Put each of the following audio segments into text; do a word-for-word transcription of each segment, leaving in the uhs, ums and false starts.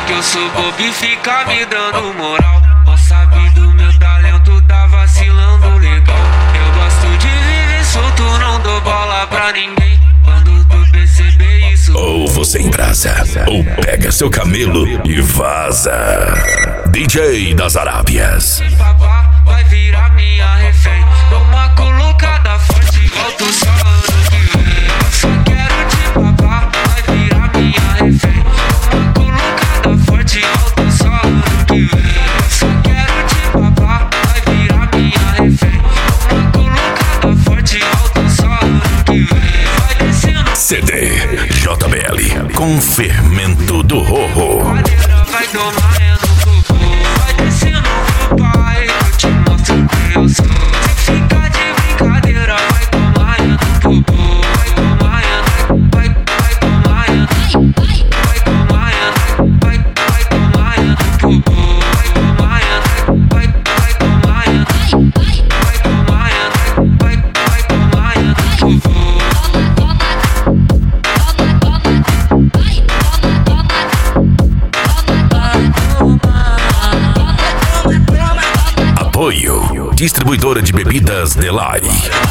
que eu sou bobo e fica me dando moral. Não sabe do meu talento, tá vacilando legal. Eu gosto de viver solto, não dou bola pra ninguém. Quando tu perceber isso, ou você embrasa, ou pega seu camelo e vaza. D J das Arábias. papá vai virar minha refém. Uma colocada forte, volto só ano que vem. Eu só quero te papar, vai virar minha refém. Uma colocada forte, volto só ano que vem. Eu só quero te papar, vai virar minha refém. Uma colocada forte, volto só ano que vem. Vai descendo C D J B L com fermento do Rorro. vai tomando cocô. Vai descendo pro pai, eu te mostro quem eu sou. Se ficar de brincadeira, vai tomando cocô. Vai tomando, vai, vai tomando, vai tomando, vai, vai tomando cocô. Vai tomando, vai, vai tomando, vai tomando, vai, vai tomando cocô. Apoio Distribuidora de Bebidas Delay.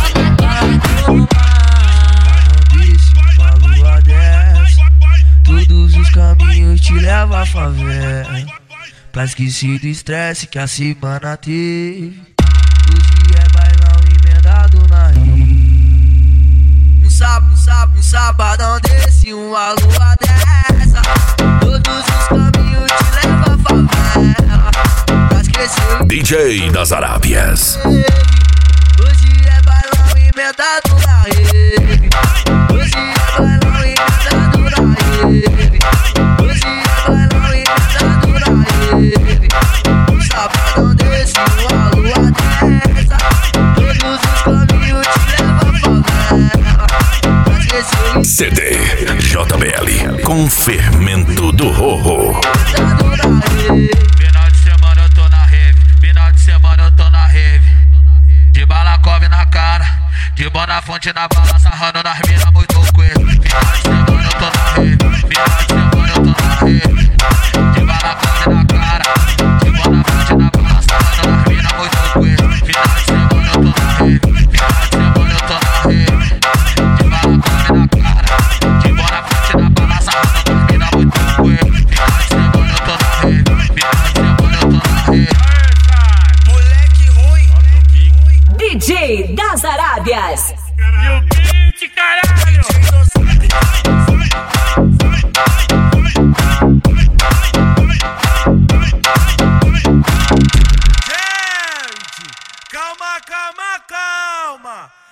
Todos os caminhos te levam à favela, pra esquecer do estresse que a semana teve. Hoje é bailão emendado na rede. Um sábado, um sábado, um sabadão desse, uma lua dessa. Todos os caminhos te levam à favela, pra esquecer D J das Arábias. hoje é bailão emendado na rede. Hoje é bailão emendado na rede. Hoje é bailão emendado na rede. Um sabadão desse, uma lua dessa. Todos os caminhos te levam à favela, pra esquecer C D J B L com fermento do Rorro. emendado na rede. Final de semana eu tô na rave, final de semana eu tô na rave. De balacove na cara, de bona fonte na bala, sarrando nas minas muito coelho. Final de semana eu tô na rave, final de semana eu tô na rave. De balacove na cara, de bona fonte na bala, sarrando nas minas muito coelho. Final de semana eu tô na rave, final de semana eu tô na rave. De balacove na cara, de bona fonte na bala, sarrando nas minas muito coelho. Final de semana eu tô na rave, final de semana eu tô na rave. Moleque ruim. D J das Arábias. E o beat, caralho! Gente, calma, calma, calma!